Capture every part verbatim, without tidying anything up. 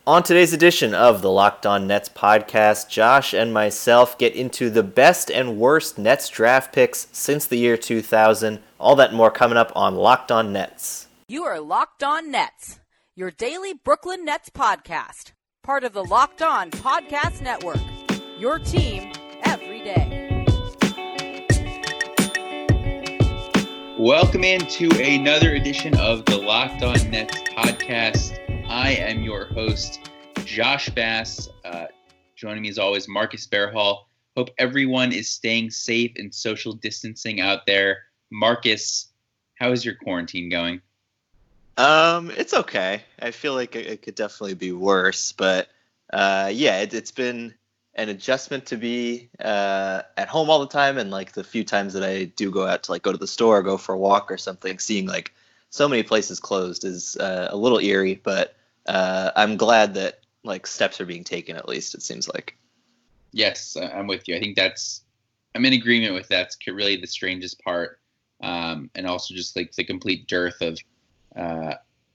On today's edition of the Locked On Nets podcast, Josh and myself get into the best and worst Nets draft picks since the year two thousand. All that and more coming up on Locked On Nets. You are Locked On Nets, your daily Brooklyn Nets podcast. Part of the Locked On Podcast Network, your team every day. Welcome into another edition of the Locked On Nets podcast. I am your host, Josh Bass. Uh, joining me as always, Marcus Bearhall. Hope everyone is staying safe and social distancing out there. Marcus, how is your quarantine going? Um, it's okay. I feel like it, it could definitely be worse, but uh, yeah, it, it's been an adjustment to be uh, at home all the time, and like the few times that I do go out to like go to the store, or go for a walk or something, seeing like so many places closed is uh, a little eerie, but uh, I'm glad that like steps are being taken, at least it seems like. Yes, I'm with you. I think that's, I'm in agreement with that. It's really the strangest part. Um, and also just like the complete dearth of, uh,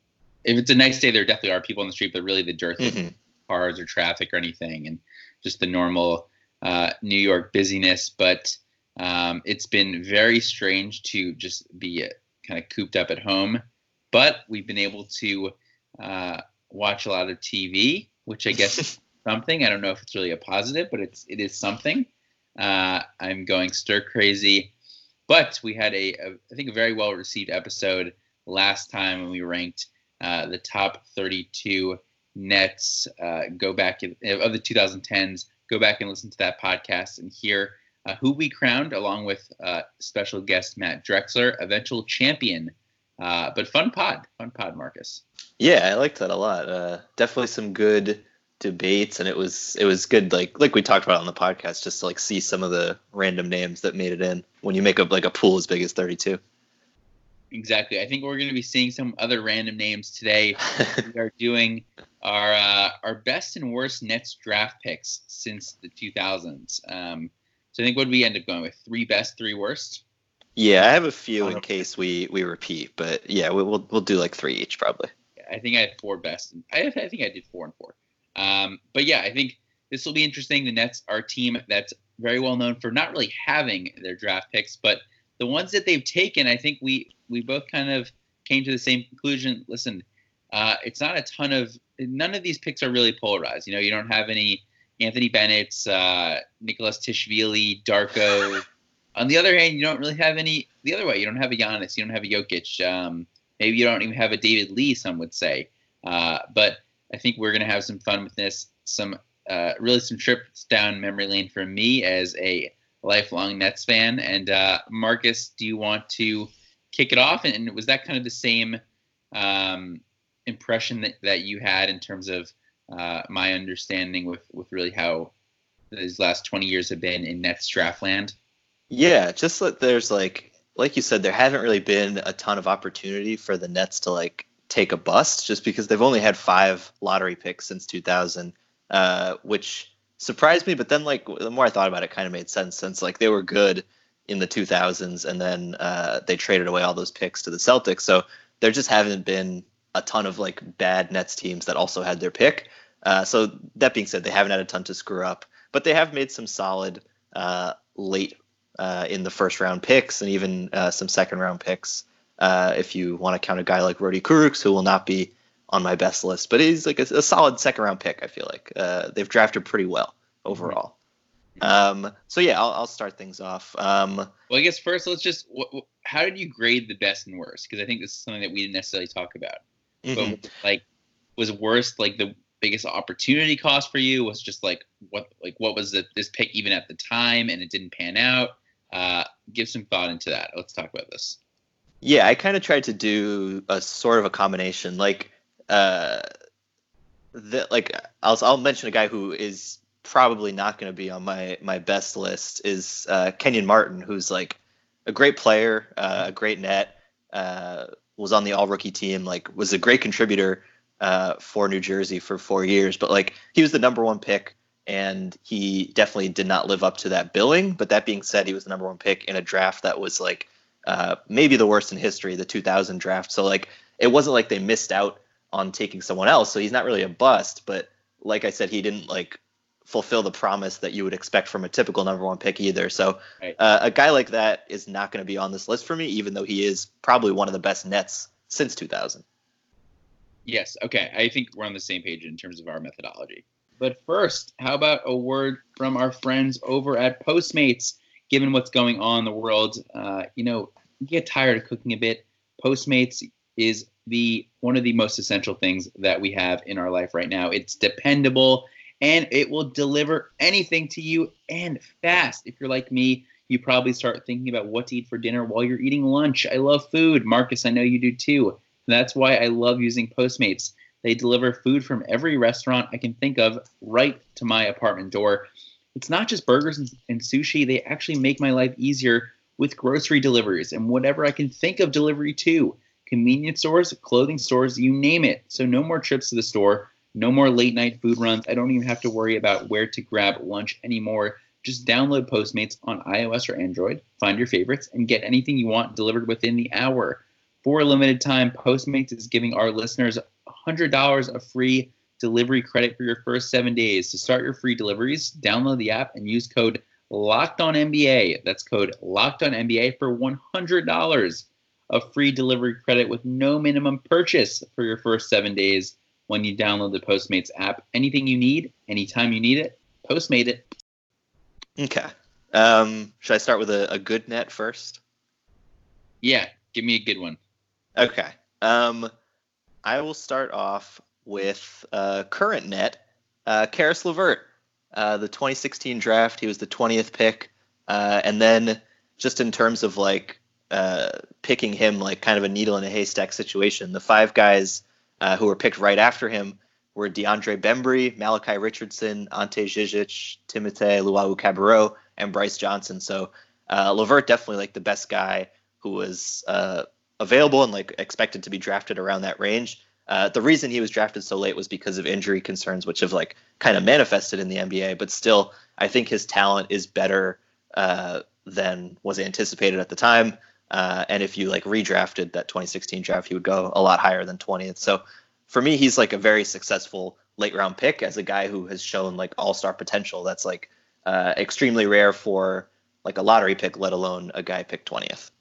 if it's a nice day, there definitely are people on the street, but really the dearth mm-hmm. of cars or traffic or anything, and just the normal uh, New York busyness. But um, it's been very strange to just be kind of cooped up at home. But we've been able to uh, watch a lot of T V, which I guess is something. I don't know if it's really a positive, but it's it is something. Uh, I'm going stir crazy. But we had a, a I think a very well received episode last time when we ranked uh, the top thirty-two Nets. Uh, go back in, of the twenty tens. Go back and listen to that podcast and hear uh, who we crowned, along with uh, special guest Matt Drexler, eventual champion. Uh, but fun pod, fun pod, Marcus. Yeah, I liked that a lot. Uh, definitely some good debates, and it was it was good. Like like we talked about on the podcast, just to like see some of the random names that made it in when you make up like a pool as big as thirty-two. Exactly. I think we're going to be seeing some other random names today. We are doing our uh, our best and worst Nets draft picks since the two thousands. Um, so I think what did we end up going with? Three best, three worst? Yeah, I have a few in case we, we repeat, but yeah, we'll we'll, we'll do like three each probably. I think I had four best. I, I think I did four and four. Um, but yeah, I think this will be interesting. The Nets are a team that's very well known for not really having their draft picks, but the ones that they've taken, I think we we both kind of came to the same conclusion. Listen, uh, it's not a ton of none of these picks are really polarized. You know, you don't have any Anthony Bennett's, uh, Nicholas Tishvili, Darko. On the other hand, you don't really have any the other way. You don't have a Giannis. You don't have a Jokic. Um, maybe you don't even have a David Lee, some would say. Uh, but I think we're going to have some fun with this. Some uh, really some trips down memory lane for me as a lifelong Nets fan. And uh, Marcus, do you want to kick it off? And, and was that kind of the same um, impression that, that you had in terms of uh, my understanding with, with really how these last twenty years have been in Nets draft land? Yeah, just that there's like, like you said, there haven't really been a ton of opportunity for the Nets to like take a bust, just because they've only had five lottery picks since two thousand, uh, which surprised me. But then like the more I thought about it, it kind of made sense, since like they were good in the two thousands, and then uh, they traded away all those picks to the Celtics. So there just haven't been a ton of like bad Nets teams that also had their pick. Uh, so that being said, they haven't had a ton to screw up, but they have made some solid uh, late Uh, in the first round picks, and even uh, some second round picks. Uh, if you want to count a guy like Rodi Kurucs, who will not be on my best list, but he's like a, a solid second round pick. I feel like uh, they've drafted pretty well overall. Mm-hmm. Um, so yeah, I'll, I'll start things off. Um, well, I guess first let's just. Wh- how did you grade the best and worst? Because I think this is something that we didn't necessarily talk about. Mm-hmm. But like, was worst like the biggest opportunity cost for you? Was just like what like what was the, this pick even at the time, and it didn't pan out? Uh, give some thought into that. Let's talk about this. Yeah, I kind of tried to do a sort of a combination. Like, uh, the, like I'll I'll mention a guy who is probably not going to be on my my best list is uh, Kenyon Martin, who's like a great player, uh, a great net, uh, was on the All Rookie team, like was a great contributor uh, for New Jersey for four years. But like he was the number one pick, and he definitely did not live up to that billing. But that being said, he was the number one pick in a draft that was like uh, maybe the worst in history, the two thousand draft. So like it wasn't like they missed out on taking someone else. So he's not really a bust, but like I said, he didn't like fulfill the promise that you would expect from a typical number one pick either. So Right. uh, a guy like that is not going to be on this list for me, even though he is probably one of the best Nets since two thousand. Yes. Okay. I think we're on the same page in terms of our methodology. But first, how about a word from our friends over at Postmates? Given what's going on in the world, uh, you know, you get tired of cooking a bit. Postmates is the one of the most essential things that we have in our life right now. It's dependable, and it will deliver anything to you and fast. If you're like me, you probably start thinking about what to eat for dinner while you're eating lunch. I love food. Marcus, I know you do too. That's why I love using Postmates. They deliver food from every restaurant I can think of right to my apartment door. It's not just burgers and, and sushi. They actually make my life easier with grocery deliveries and whatever I can think of delivery to. Convenience stores, clothing stores, you name it. So no more trips to the store, no more late night food runs. I don't even have to worry about where to grab lunch anymore. Just download Postmates on iOS or Android, find your favorites, and get anything you want delivered within the hour. For a limited time, Postmates is giving our listeners one hundred dollars of free delivery credit for your first seven days. To start your free deliveries, download the app and use code LOCKEDONNBA. That's code LOCKEDONNBA for one hundred dollars of free delivery credit with no minimum purchase for your first seven days when you download the Postmates app. Anything you need, anytime you need it, Postmate it. Okay. Um, should I start with a, a good net first? Yeah, give me a good one. Okay. Um, I will start off with uh, current net, uh, Karis LeVert. Uh, the twenty sixteen draft, he was the twentieth pick. Uh, and then just in terms of like uh, picking him like kind of a needle in a haystack situation, the five guys uh, who were picked right after him were DeAndre Bembry, Malachi Richardson, Ante Zizic, Timothé Luwawu-Cabarrot, and Bryce Johnson. So uh, LeVert definitely like the best guy who was uh, available and like expected to be drafted around that range. Uh, the reason he was drafted so late was because of injury concerns, which have like kind of manifested in the N B A. But still, I think his talent is better uh, than was anticipated at the time. Uh, and if you like redrafted that twenty sixteen draft, he would go a lot higher than twentieth. So for me, he's like a very successful late round pick as a guy who has shown like all-star potential. That's like uh, extremely rare for like a lottery pick, let alone a guy picked twentieth.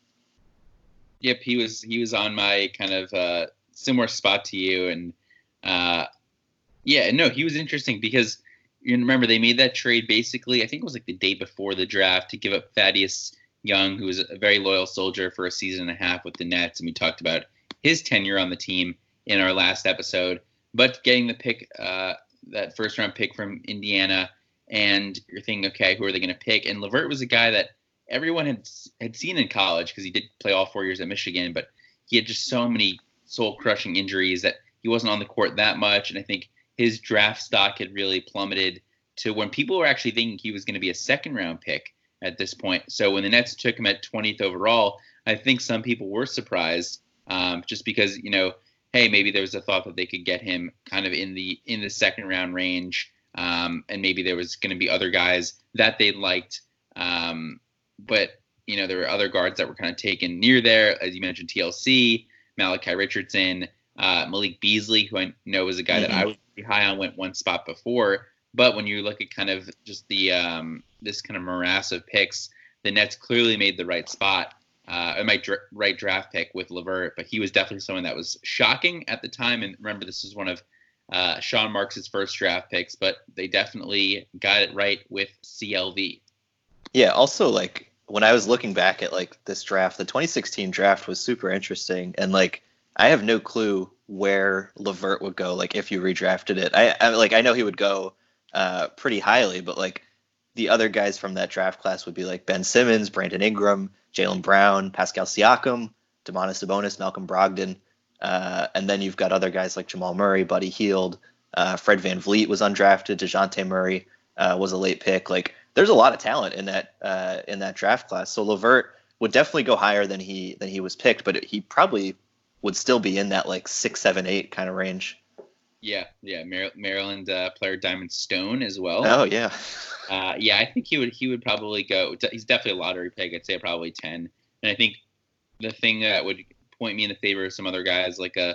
Yep, he was he was on my kind of uh, similar spot to you, and uh, yeah, no, he was interesting because you remember they made that trade basically. I think it was like the day before the draft to give up Thaddeus Young, who was a very loyal soldier for a season and a half with the Nets, and we talked about his tenure on the team in our last episode. But getting the pick, uh, that first round pick from Indiana, and you're thinking, okay, who are they going to pick? And LeVert was a guy that everyone had had seen in college because he did play all four years at Michigan, but he had just so many soul-crushing injuries that he wasn't on the court that much. And I think his draft stock had really plummeted to when people were actually thinking he was going to be a second-round pick at this point. So when the Nets took him at twentieth overall, I think some people were surprised um, just because, you know, hey, maybe there was a thought that they could get him kind of in the in the second-round range, um, and maybe there was going to be other guys that they liked. Um, But, you know, there were other guards that were kind of taken near there. As you mentioned, T L C, Malachi Richardson, uh, Malik Beasley, who I know was a guy mm-hmm. that I was pretty high on, went one spot before. But when you look at kind of just the um, this kind of morass of picks, the Nets clearly made the right spot, uh, my dr- right draft pick with LeVert. But he was definitely someone that was shocking at the time. And remember, this is one of uh, Sean Marks' first draft picks, but they definitely got it right with C L V. Yeah, also, like, when I was looking back at, like, this draft, the twenty sixteen draft was super interesting. And, like, I have no clue where LeVert would go, like, if you redrafted it. I, I like, I know he would go uh, pretty highly, but, like, the other guys from that draft class would be, like, Ben Simmons, Brandon Ingram, Jaylen Brown, Pascal Siakam, Domantas Sabonis, Malcolm Brogdon. Uh, and then you've got other guys like Jamal Murray, Buddy Hield, uh, Fred VanVleet was undrafted, DeJounte Murray uh, was a late pick. Like, there's a lot of talent in that uh, in that draft class. So LeVert would definitely go higher than he than he was picked, but he probably would still be in that like six, seven, eight kind of range. Yeah, yeah, Mar- Maryland uh, player Diamond Stone as well. Oh yeah, uh, yeah. I think he would he would probably go. He's definitely a lottery pick. I'd say probably ten. And I think the thing that would point me in the favor of some other guys like a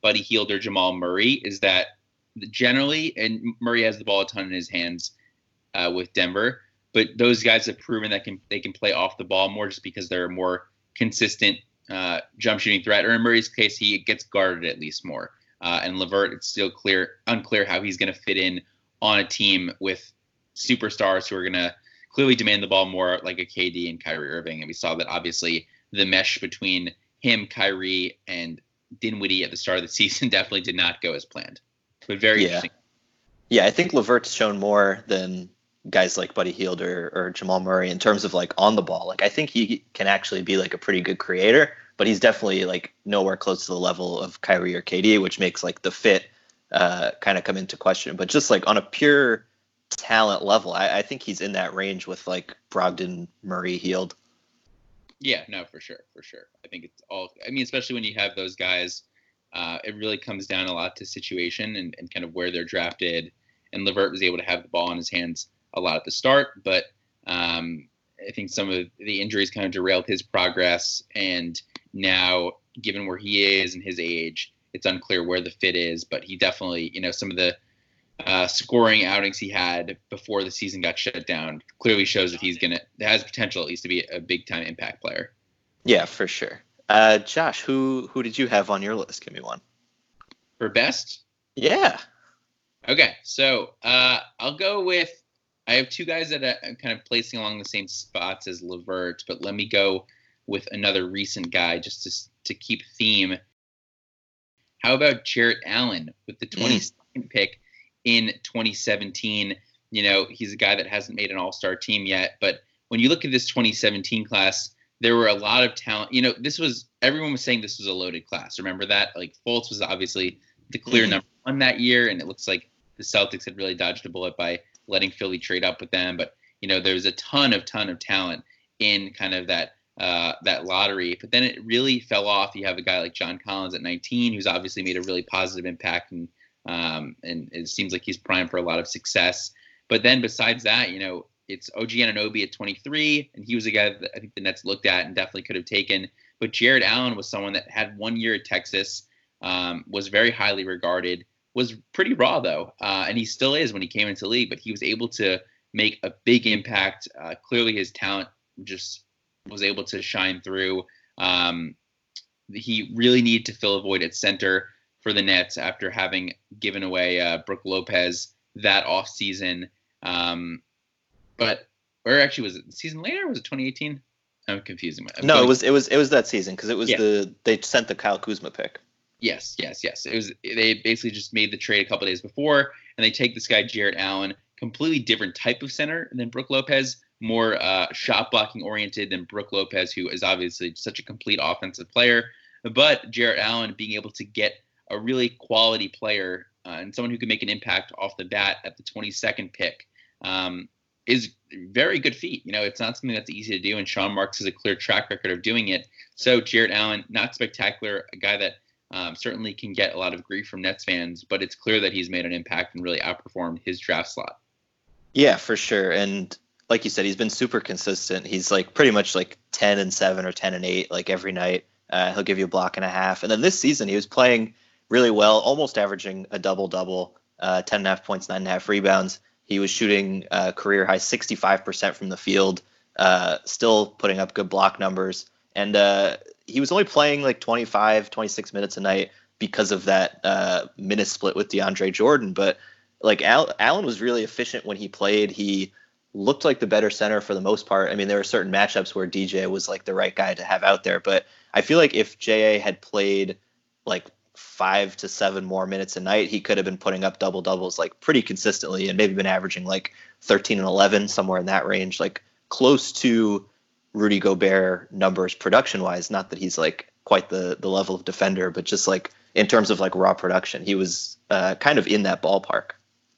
Buddy Hield or Jamal Murray is that generally, and Murray has the ball a ton in his hands uh, with Denver, but those guys have proven that can they can play off the ball more just because they're a more consistent uh, jump shooting threat. Or in Murray's case, he gets guarded at least more. Uh, and LeVert, it's still clear unclear how he's going to fit in on a team with superstars who are going to clearly demand the ball more, like a K D and Kyrie Irving. And we saw that obviously the mesh between him, Kyrie, and Dinwiddie at the start of the season definitely did not go as planned. But very yeah. interesting. Yeah, I think LeVert's shown more than guys like Buddy Hield or, or Jamal Murray in terms of like on the ball. Like I think he can actually be like a pretty good creator, but he's definitely like nowhere close to the level of Kyrie or K D, which makes like the fit uh, kind of come into question. But just like on a pure talent level, I, I think he's in that range with like Brogdon, Murray, Hield. Yeah, no, for sure, for sure. I think it's all. I mean, especially when you have those guys, uh, it really comes down a lot to situation and, and kind of where they're drafted. And LeVert was able to have the ball in his hands a lot at the start, but um, I think some of the injuries kind of derailed his progress. And now, given where he is and his age, it's unclear where the fit is. But he definitely, you know, some of the uh, scoring outings he had before the season got shut down clearly shows that he's gonna has potential at least to be a big time impact player. Yeah, for sure. Uh, Josh, who who did you have on your list? Give me one. For best? Yeah. Okay, so uh, I'll go with. I have two guys that I'm kind of placing along the same spots as LeVert, but let me go with another recent guy just to to keep theme. How about Jarrett Allen with the twenty-second mm. pick in twenty seventeen? You know, he's a guy that hasn't made an all-star team yet, but when you look at this twenty seventeen class, there were a lot of talent. You know, this was everyone was saying this was a loaded class. Remember that? Like Fultz was obviously the clear mm. number one that year, and it looks like the Celtics had really dodged a bullet by letting Philly trade up with them. But, you know, there's a ton of, ton of talent in kind of that uh, that lottery. But then it really fell off. You have a guy like John Collins at nineteen, who's obviously made a really positive impact. And, um, and it seems like he's primed for a lot of success. But then besides that, you know, it's O G Anunoby at twenty-three. And he was a guy that I think the Nets looked at and definitely could have taken. But Jarrett Allen was someone that had one year at Texas, um, was very highly regarded, was pretty raw, though, uh, and he still is when he came into the league, but he was able to make a big impact. Uh, clearly, his talent just was able to shine through. Um, he really needed to fill a void at center for the Nets after having given away uh, Brook Lopez that offseason. Um, but, or actually, was it the season later? Or was it twenty eighteen? I'm confusing. I'm no, it was it was it was that season because it was yeah. the they sent the Kyle Kuzma pick. Yes, yes, yes. It was. They basically just made the trade a couple days before, and they take this guy Jarrett Allen, completely different type of center than Brook Lopez, more uh, shot blocking oriented than Brook Lopez, who is obviously such a complete offensive player. But Jarrett Allen being able to get a really quality player uh, and someone who can make an impact off the bat at the twenty-second pick um, is very good feat. You know, it's not something that's easy to do, and Sean Marks has a clear track record of doing it. So Jarrett Allen, not spectacular, a guy that Um, certainly can get a lot of grief from Nets fans, but it's clear that he's made an impact and really outperformed his draft slot. Yeah, for sure. And like you said, he's been super consistent. He's like pretty much like ten and seven or ten and eight, like every night. Uh, he'll give you a block and a half. And then this season, he was playing really well, almost averaging a double double, uh, ten and a half points, nine and a half rebounds. He was shooting uh, career high sixty-five percent from the field, uh, still putting up good block numbers. And uh, he was only playing like twenty-five, twenty-six minutes a night because of that uh, minute split with DeAndre Jordan. But like Al- Allen was really efficient when he played. He looked like the better center for the most part. I mean, there were certain matchups where D J was like the right guy to have out there. But I feel like if J A had played like five to seven more minutes a night, he could have been putting up double doubles like pretty consistently and maybe been averaging like thirteen and eleven, somewhere in that range, like close to Rudy Gobert numbers production wise. Not that he's like quite the the level of defender, but just like in terms of like raw production, he was uh, kind of in that ballpark.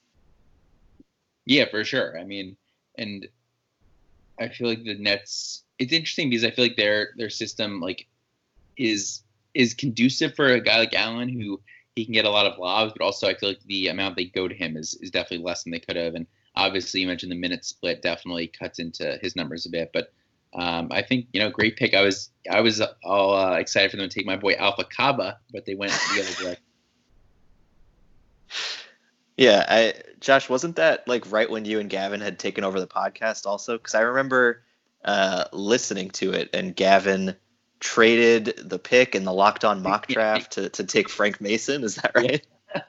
Yeah, for sure. I mean, and I feel like the Nets, it's interesting because I feel like their their system like is is conducive for a guy like Allen, who he can get a lot of lobs, but also I feel like the amount they go to him is is definitely less than they could have. And obviously you mentioned the minute split definitely cuts into his numbers a bit, but Um, I think, you know, great pick. I was I was all uh, excited for them to take my boy Alpha Kaba, but they went the other direction. Yeah, I Josh, wasn't that like right when you and Gavin had taken over the podcast also? Because I remember uh, listening to it, and Gavin traded the pick in the Locked On mock draft to, to take Frank Mason. Is that right?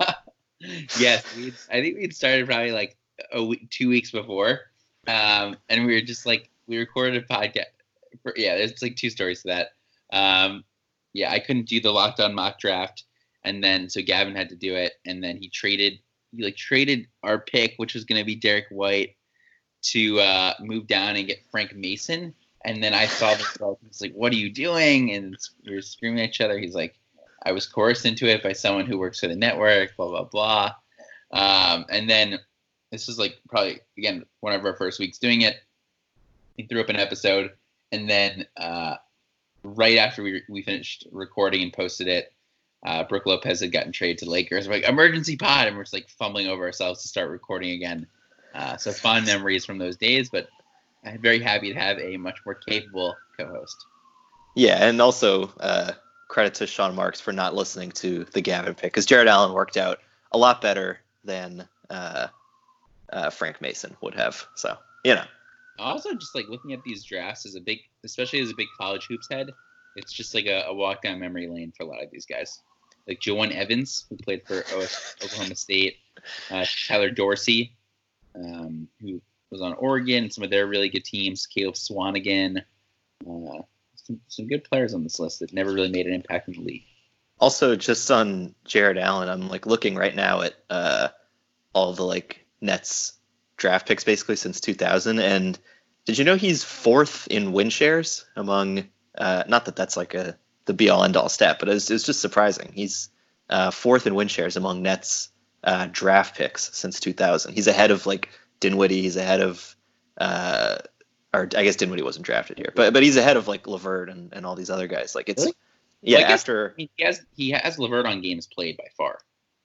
Yes, we I think we'd started probably like a week, two weeks before, um, and we were just like we recorded a podcast. For, yeah, there's like two stories to that. Um, yeah, I couldn't do the Locked On mock draft, and then so Gavin had to do it, and then he traded he like traded our pick, which was going to be Derek White, to uh, move down and get Frank Mason. And then I saw this, I was like, "What are you doing?" And we were screaming at each other. He's like, "I was coerced into it by someone who works for the network." Blah blah blah. Um, and then this was like probably again one of our first weeks doing it. He threw up an episode, and then uh, right after we we finished recording and posted it, uh, Brooke Lopez had gotten traded to the Lakers. We're like, emergency pod, and we're just like fumbling over ourselves to start recording again. Uh, so fond memories from those days, but I'm very happy to have a much more capable co-host. Yeah, and also uh, credit to Sean Marks for not listening to the Gavin pick, because Jared Allen worked out a lot better than uh, uh, Frank Mason would have. So, you know. Also, just like looking at these drafts as a big, especially as a big college hoops head, it's just like a, a walk down memory lane for a lot of these guys. Like Joanne Evans, who played for Oklahoma State, uh, Tyler Dorsey, um, who was on Oregon, some of their really good teams, Caleb Swanigan, uh, some, some good players on this list that never really made an impact in the league. Also, just on Jared Allen, I'm like looking right now at uh, all the like Nets draft picks basically since two thousand. And did you know he's fourth in win shares among, uh, not that that's like a the be all end all stat, but it's it's just surprising. He's uh, fourth in win shares among Nets uh, draft picks since two thousand. He's ahead of like Dinwiddie. He's ahead of, uh, or I guess Dinwiddie wasn't drafted here, but but he's ahead of like LeVert and, and all these other guys. Like it's, really? yeah, well, I guess, after I mean, he has he has LeVert on games played by far.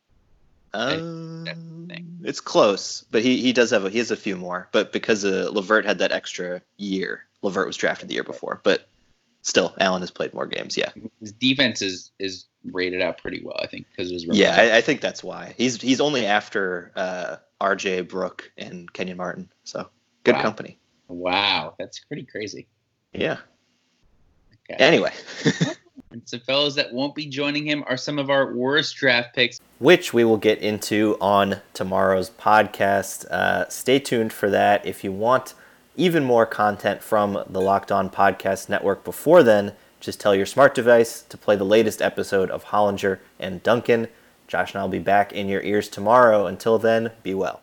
Um, it's close, but he, he does have a, he has a few more. But because uh, LeVert had that extra year, LeVert was drafted the year before. But still, Allen has played more games. Yeah, his defense is is rated out pretty well, I think, because of his. Yeah, I, I think that's why he's he's only after uh, R J, Brooke, and Kenyon Martin. So good wow. company. Wow, that's pretty crazy. Yeah. Okay. Anyway. And some fellows that won't be joining him are some of our worst draft picks, which we will get into on tomorrow's podcast. Uh, stay tuned for that. If you want even more content from the Locked On Podcast Network before then, just tell your smart device to play the latest episode of Hollinger and Duncan. Josh and I will be back in your ears tomorrow. Until then, be well.